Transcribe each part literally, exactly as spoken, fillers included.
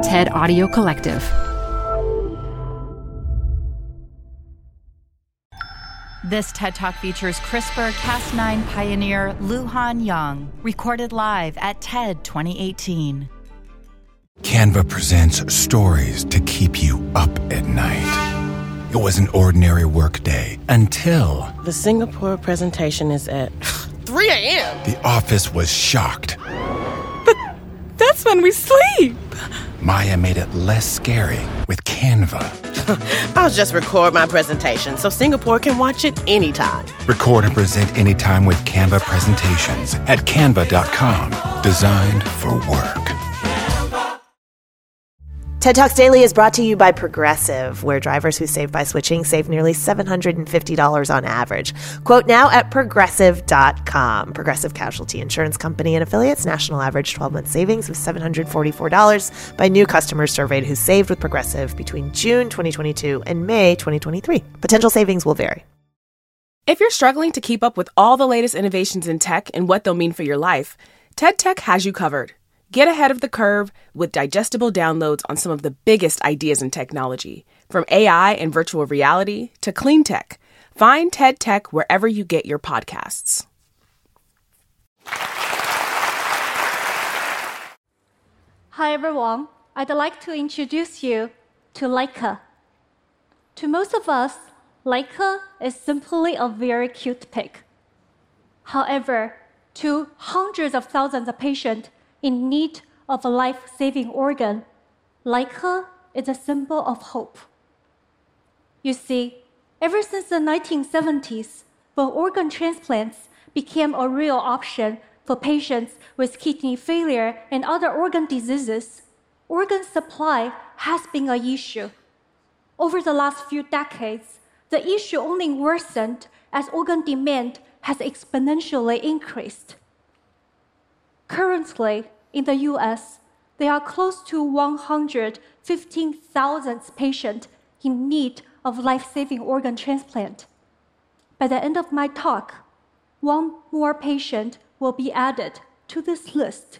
TED Audio Collective. This TED Talk features CRISPR Cas nine pioneer Luhan Yang, recorded live at TED twenty eighteen. Canva presents stories to keep you up at night. It was an ordinary workday until... The Singapore presentation is at three a.m. The office was shocked. But that's when we sleep. Maya made it less scary with Canva. I'll just record my presentation so Singapore can watch it anytime. Record and present anytime with Canva presentations at canva dot com. Designed for work. TED Talks Daily is brought to you by Progressive, where drivers who save by switching save nearly seven hundred fifty dollars on average. Quote now at progressive dot com. Progressive Casualty Insurance Company and affiliates. National average twelve-month savings of seven hundred forty-four dollars by new customers surveyed who saved with Progressive between June twenty twenty-two and May twenty twenty-three. Potential savings will vary. If you're struggling to keep up with all the latest innovations in tech and what they'll mean for your life, TED Tech has you covered. Get ahead of the curve with digestible downloads on some of the biggest ideas in technology, from A I and virtual reality to clean tech. Find TED Tech wherever you get your podcasts. Hi everyone, I'd like to introduce you to Leica. To most of us, Leica is simply a very cute pig. However, to hundreds of thousands of patients in need of a life-saving organ, Leica is a symbol of hope. You see, ever since the nineteen seventies, when organ transplants became a real option for patients with kidney failure and other organ diseases, organ supply has been an issue. Over the last few decades, the issue only worsened as organ demand has exponentially increased. Currently, in the U S, there are close to one hundred fifteen thousand patients in need of life-saving organ transplant. By the end of my talk, one more patient will be added to this list.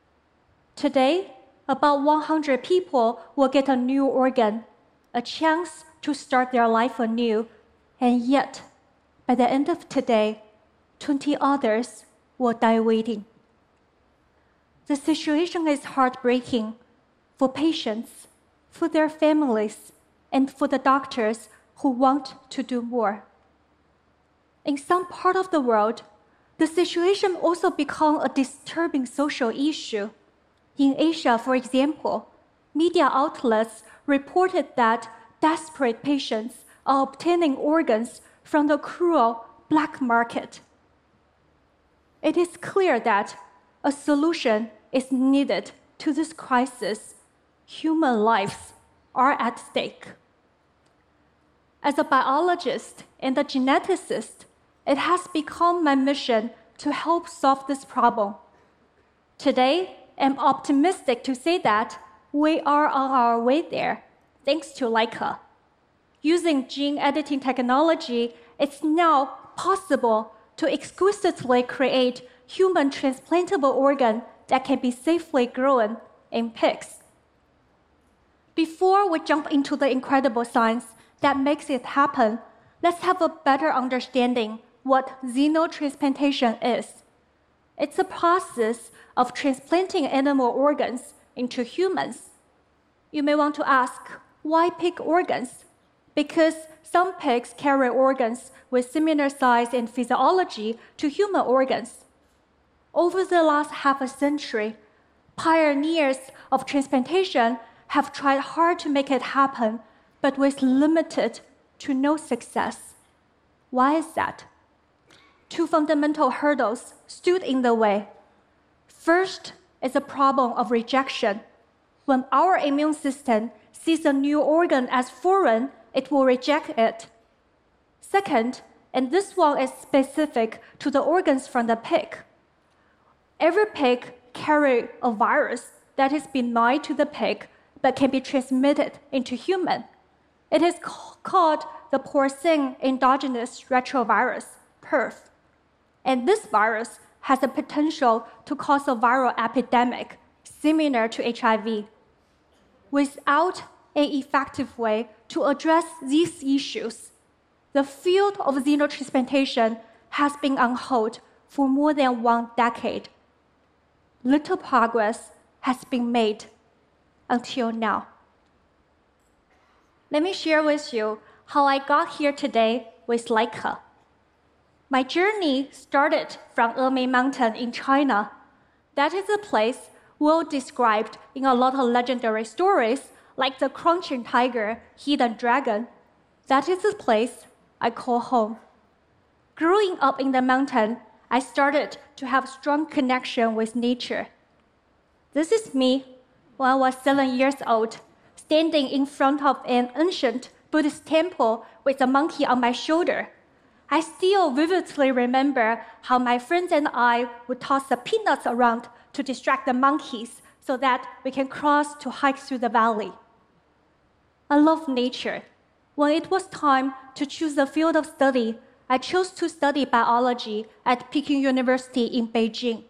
Today, about one hundred people will get a new organ, a chance to start their life anew, and yet, by the end of today, twenty others will die waiting. The situation is heartbreaking for patients, for their families, and for the doctors who want to do more. In some part of the world, the situation also became a disturbing social issue. In Asia, for example, media outlets reported that desperate patients are obtaining organs from the cruel black market. It is clear that a solution is needed to this crisis. Human lives are at stake. As a biologist and a geneticist, it has become my mission to help solve this problem. Today, I'm optimistic to say that we are on our way there, thanks to Leica. Using gene editing technology, it's now possible to exquisitely create human transplantable organ that can be safely grown in pigs. Before we jump into the incredible science that makes it happen, let's have a better understanding what xenotransplantation is. It's a process of transplanting animal organs into humans. You may want to ask, why pig organs? Because some pigs carry organs with similar size and physiology to human organs. Over the last half a century, pioneers of transplantation have tried hard to make it happen, but with limited to no success. Why is that? Two fundamental hurdles stood in the way. First is a problem of rejection. When our immune system sees a new organ as foreign, it will reject it. Second, and this one is specific to the organs from the pig, every pig carries a virus that is benign to the pig but can be transmitted into human. It is called the porcine endogenous retrovirus, P E R V. And this virus has the potential to cause a viral epidemic similar to H I V. without an effective way to address these issues, the field of xenotransplantation has been on hold for more than one decade. Little progress has been made until now. Let me share with you how I got here today with Leica. My journey started from Emei Mountain in China. That is a place well described in a lot of legendary stories, like the Crouching Tiger, Hidden Dragon. That is the place I call home. Growing up in the mountain, I started to have strong connection with nature. This is me when I was seven years old, standing in front of an ancient Buddhist temple with a monkey on my shoulder. I still vividly remember how my friends and I would toss the peanuts around to distract the monkeys so that we can cross to hike through the valley. I love nature. When it was time to choose a field of study, I chose to study biology at Peking University in Beijing.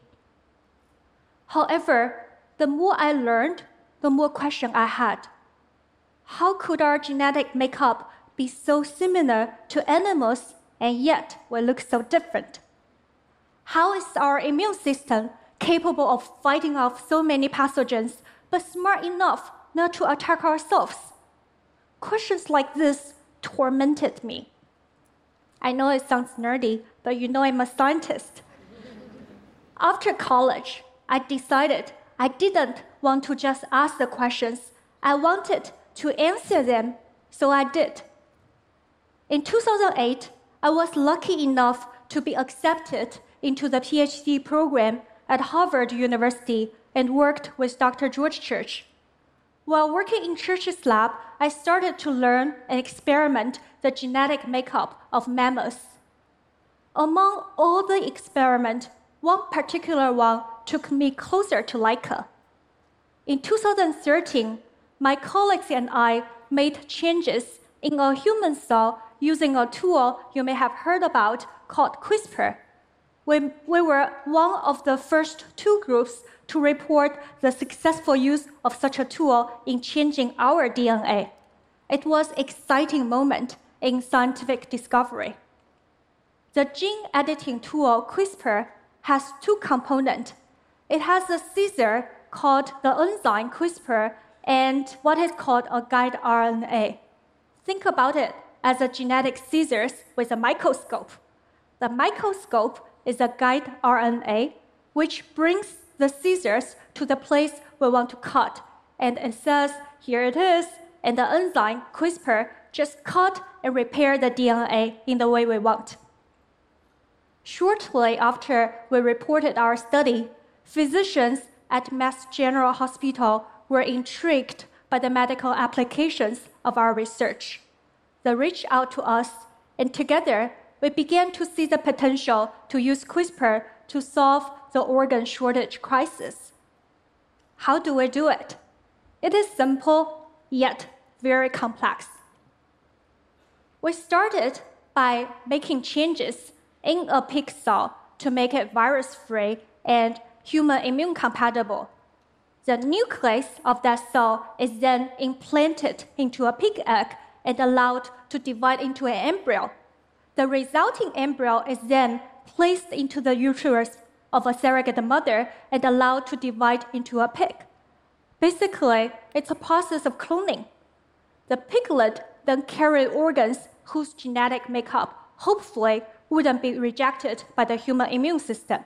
However, the more I learned, the more questions I had. How could our genetic makeup be so similar to animals and yet we look so different? How is our immune system capable of fighting off so many pathogens but smart enough not to attack ourselves? Questions like this tormented me. I know it sounds nerdy, but you know I'm a scientist. After college, I decided I didn't want to just ask the questions. I wanted to answer them, so I did. In two thousand eight, I was lucky enough to be accepted into the PhD program at Harvard University and worked with Doctor George Church. While working in Church's lab, I started to learn and experiment the genetic makeup of mammals. Among all the experiments, one particular one took me closer to Leica. In two thousand thirteen, my colleagues and I made changes in a human cell using a tool you may have heard about called CRISPR. We, we were one of the first two groups to report the successful use of such a tool in changing our D N A. It was an exciting moment in scientific discovery. The gene editing tool CRISPR has two components. It has a scissor called the enzyme CRISPR and what is called a guide R N A. Think about it as a genetic scissors with a microscope. The microscope is a guide R N A, which brings the scissors to the place we want to cut. And it says, here it is, and the enzyme CRISPR just cut and repair the D N A in the way we want. Shortly after we reported our study, physicians at Mass General Hospital were intrigued by the medical applications of our research. They reached out to us, and together we began to see the potential to use CRISPR to solve the organ shortage crisis. How do we do it? It is simple, yet very complex. We started by making changes in a pig cell to make it virus-free and human immune compatible. The nucleus of that cell is then implanted into a pig egg and allowed to divide into an embryo. The resulting embryo is then placed into the uterus of a surrogate mother and allowed to divide into a pig. Basically, it's a process of cloning. The piglet then carries organs whose genetic makeup hopefully wouldn't be rejected by the human immune system.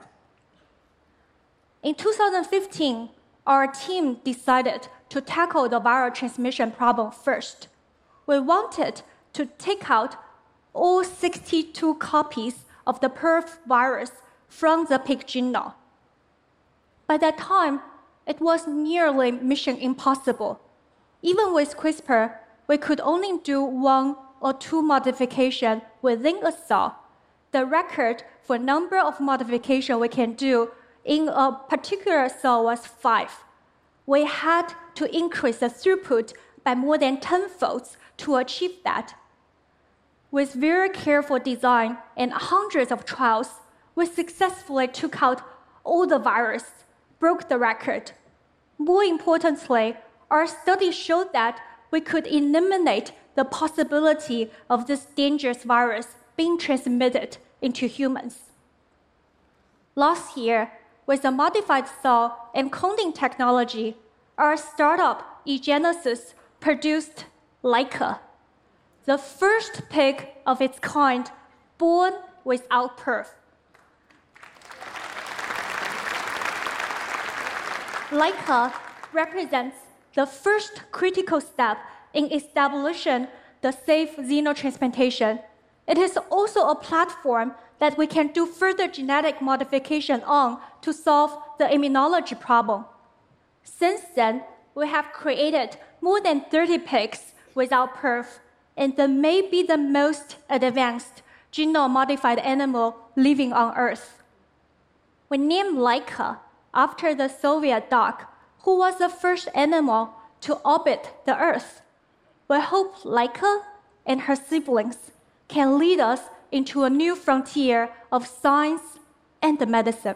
In two thousand fifteen, our team decided to tackle the viral transmission problem first. We wanted to take out all sixty-two copies of the perf virus from the pig genome. By that time, it was nearly mission impossible. Even with CRISPR, we could only do one or two modifications within a cell. The record for number of modifications we can do in a particular cell was five. We had to increase the throughput by more than tenfolds to achieve that. With very careful design and hundreds of trials, we successfully took out all the virus, broke the record. More importantly, our study showed that we could eliminate the possibility of this dangerous virus being transmitted into humans. Last year, with a modified cell encoding technology, our startup eGenesis produced Laika, the first pig of its kind born without perf. Laika represents the first critical step in establishing the safe xenotransplantation. It is also a platform that we can do further genetic modification on to solve the immunology problem. Since then, we have created more than thirty pigs without perf, and they may be the most advanced genome-modified animal living on Earth. We named Laika after the Soviet dog, who was the first animal to orbit the Earth. We hope Laika and her siblings can lead us into a new frontier of science and medicine.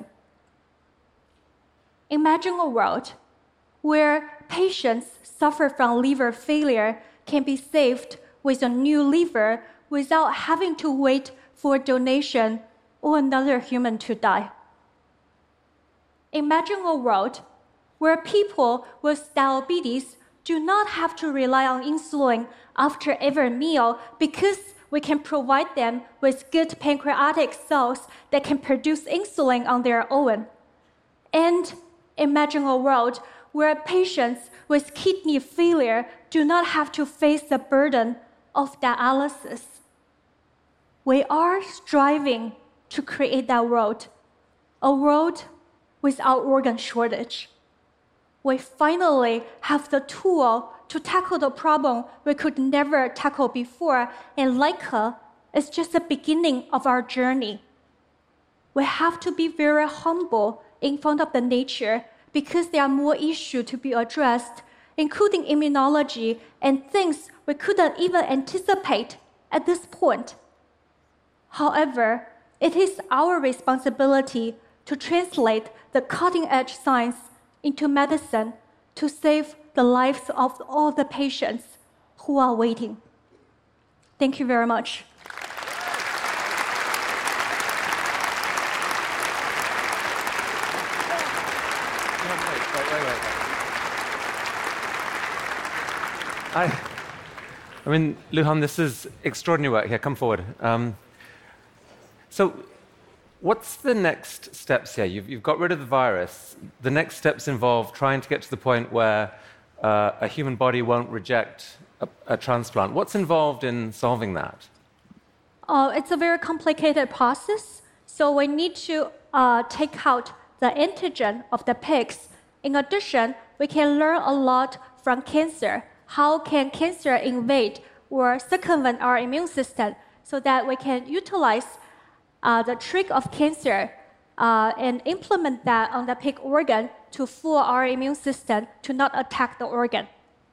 Imagine a world where patients suffer from liver failure can be saved with a new liver without having to wait for a donation or another human to die. Imagine a world where people with diabetes do not have to rely on insulin after every meal because we can provide them with good pancreatic cells that can produce insulin on their own. And imagine a world where patients with kidney failure do not have to face the burden of dialysis. We are striving to create that world, a world without organ shortage. We finally have the tool to tackle the problem we could never tackle before, and Laika is just the beginning of our journey. We have to be very humble in front of the nature because there are more issues to be addressed, including immunology and things we couldn't even anticipate at this point. However, it is our responsibility to translate the cutting-edge science into medicine to save the lives of all the patients who are waiting. Thank you very much. I, I mean, Luhan, this is extraordinary work. Here, come forward. Um, so, what's the next steps here? You've, you've got rid of the virus. The next steps involve trying to get to the point where uh, a human body won't reject a, a transplant. What's involved in solving that? Uh, it's a very complicated process. So we need to uh, take out the antigen of the pigs. In addition, we can learn a lot from cancer. How can cancer invade or circumvent our immune system so that we can utilize uh, the trick of cancer uh, and implement that on the pig organ to fool our immune system to not attack the organ.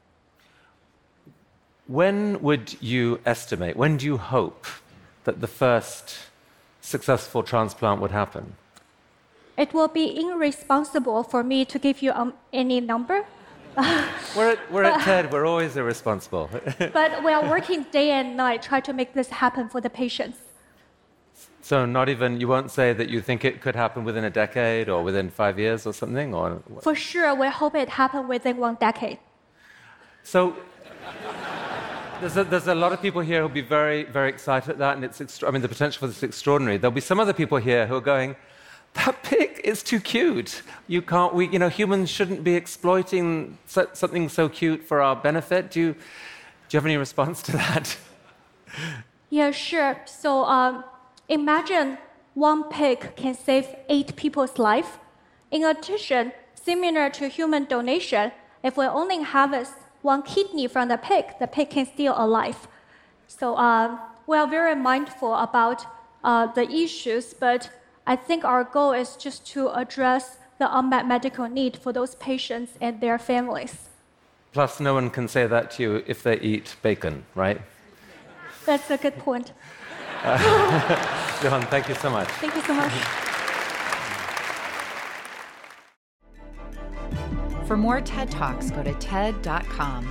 When would you estimate, when do you hope that the first successful transplant would happen? It will be irresponsible for me to give you um, any number. we're at, we're at TED, we're always irresponsible. But we are working day and night trying to make this happen for the patients. So not even, you won't say that you think it could happen within a decade or within five years or something? Or for sure, we hope it happens within one decade. So there's a, there's a lot of people here who'll be very, very excited at that, and it's extra- I mean, the potential for this is extraordinary. There'll be some other people here who are going, that pig is too cute. You can't, we, you know, humans shouldn't be exploiting so, something so cute for our benefit. Do you, do you have any response to that? Yeah, sure. So um, imagine one pig can save eight people's life. In addition, similar to human donation, if we only harvest one kidney from the pig, the pig can still alive. So um, we are very mindful about uh, the issues, but I think our goal is just to address the unmet medical need for those patients and their families. Plus, no one can say that to you if they eat bacon, right? That's a good point. Uh, Johan, thank you so much. Thank you so much. For more TED Talks, go to ted dot com.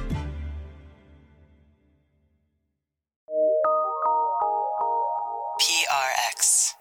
P R X.